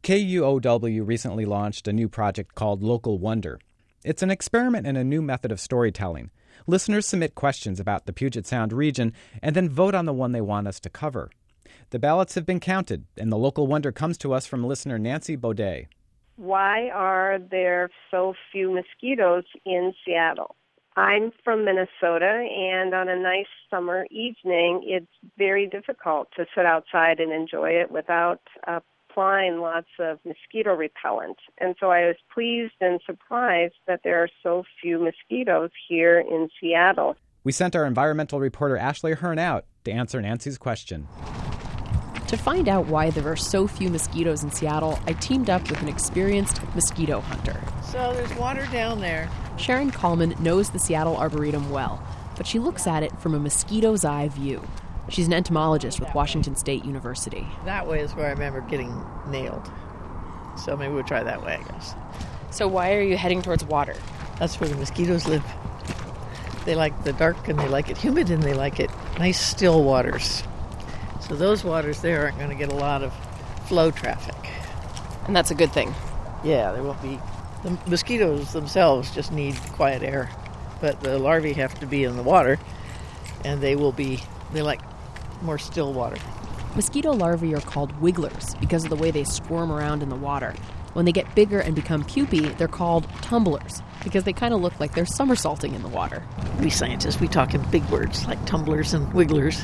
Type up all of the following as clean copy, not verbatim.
KUOW recently launched a new project called Local Wonder. It's an experiment in a new method of storytelling. Listeners submit questions about the Puget Sound region and then vote on the one they want us to cover. The ballots have been counted, and the Local Wonder comes to us from listener Nancy Baudet. Why are there so few mosquitoes in Seattle? I'm from Minnesota, and on a nice summer evening, it's very difficult to sit outside and enjoy it without applying lots of mosquito repellent. And so I was pleased and surprised that there are so few mosquitoes here in Seattle. We sent our environmental reporter Ashley Hearn out to answer Nancy's question. To find out why there are so few mosquitoes in Seattle, I teamed up with an experienced mosquito hunter. So there's water down there. Sharon Coleman knows the Seattle Arboretum well, but she looks at it from a mosquito's eye view. She's an entomologist with Washington State University. That way is where I remember getting nailed. So maybe we'll try that way, I guess. So why are you heading towards water? That's where the mosquitoes live. They like the dark, and they like it humid, and they like it nice, still waters. So those waters there aren't going to get a lot of flow traffic. And that's a good thing. Yeah, there won't be. The mosquitoes themselves just need quiet air. But the larvae have to be in the water, and they like more still water. Mosquito larvae are called wigglers because of the way they squirm around in the water. When they get bigger and become pupae, they're called tumblers because they kind of look like they're somersaulting in the water. We scientists, we talk in big words like tumblers and wigglers.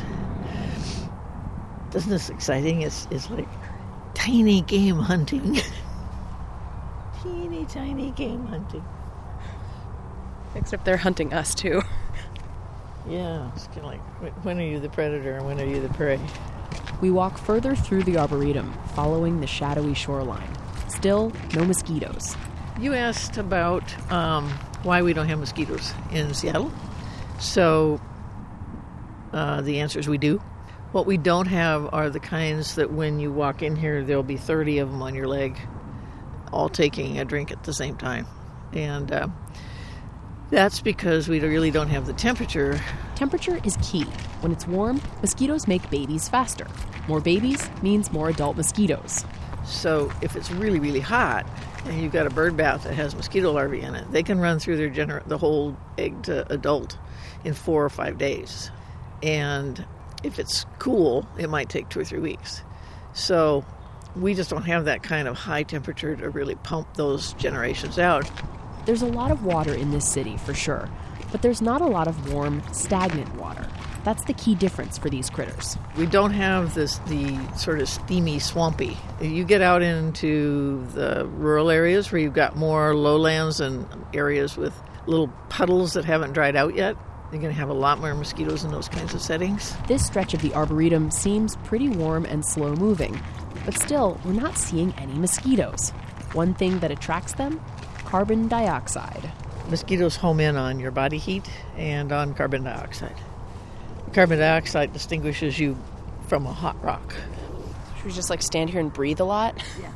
Isn't this exciting? It's like tiny game hunting. Teeny tiny game hunting. Except they're hunting us too. Yeah, it's kind of like, when are you the predator and when are you the prey? We walk further through the Arboretum, following the shadowy shoreline. Still, no mosquitoes. You asked about why we don't have mosquitoes in Seattle. So the answer is we do. What we don't have are the kinds that when you walk in here, there'll be 30 of them on your leg, all taking a drink at the same time. And that's because we really don't have the temperature. Temperature is key. When it's warm, mosquitoes make babies faster. More babies means more adult mosquitoes. So if it's really, really hot and you've got a bird bath that has mosquito larvae in it, they can run through the whole egg to adult in 4 or 5 days. And if it's cool, it might take 2 or 3 weeks. So we just don't have that kind of high temperature to really pump those generations out. There's a lot of water in this city, for sure, but there's not a lot of warm, stagnant water. That's the key difference for these critters. We don't have the sort of steamy, swampy. You get out into the rural areas where you've got more lowlands and areas with little puddles that haven't dried out yet. You're going to have a lot more mosquitoes in those kinds of settings. This stretch of the Arboretum seems pretty warm and slow-moving, but still, we're not seeing any mosquitoes. One thing that attracts them? Carbon dioxide. Mosquitoes home in on your body heat and on carbon dioxide. Carbon dioxide distinguishes you from a hot rock. Should we just stand here and breathe a lot? Yeah.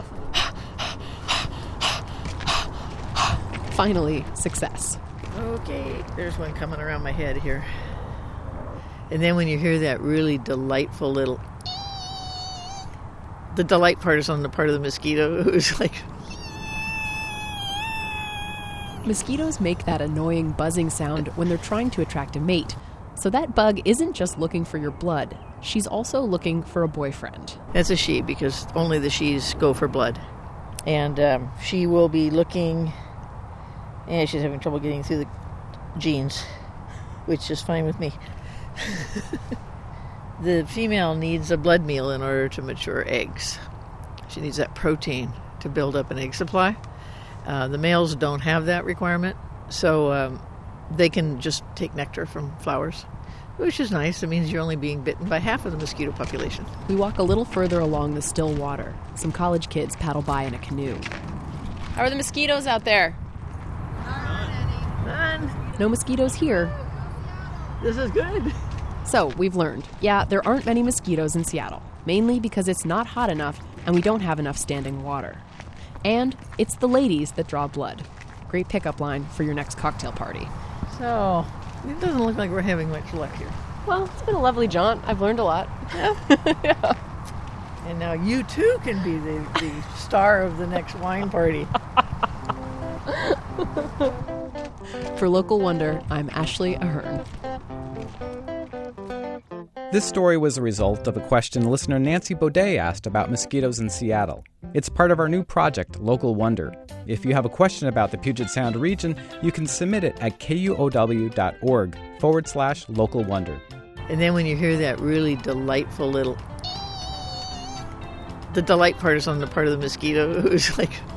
Finally, success. Okay, there's one coming around my head here. And then when you hear that really delightful little... The delight part is on the part of the mosquito who's like... Mosquitoes make that annoying buzzing sound when they're trying to attract a mate. So that bug isn't just looking for your blood. She's also looking for a boyfriend. That's a she, because only the she's go for blood. And she will be looking... And she's having trouble getting through the genes, which is fine with me. The female needs a blood meal in order to mature eggs. She needs that protein to build up an egg supply. The males don't have that requirement, so they can just take nectar from flowers, which is nice. It means you're only being bitten by half of the mosquito population. We walk a little further along the still water. Some college kids paddle by in a canoe. How are the mosquitoes out there? None. No mosquitoes here. This is good. So, we've learned, yeah, there aren't many mosquitoes in Seattle, mainly because it's not hot enough and we don't have enough standing water. And it's the ladies that draw blood. Great pickup line for your next cocktail party. So, it doesn't look like we're having much luck here. Well, it's been a lovely jaunt. I've learned a lot. Yeah. Yeah. And now you too can be the star of the next wine party. For Local Wonder, I'm Ashley Ahern. This story was a result of a question listener Nancy Baudet asked about mosquitoes in Seattle. It's part of our new project, Local Wonder. If you have a question about the Puget Sound region, you can submit it at kuow.org/Local Wonder. And then when you hear that really delightful little... The delight part is on the part of the mosquito who's like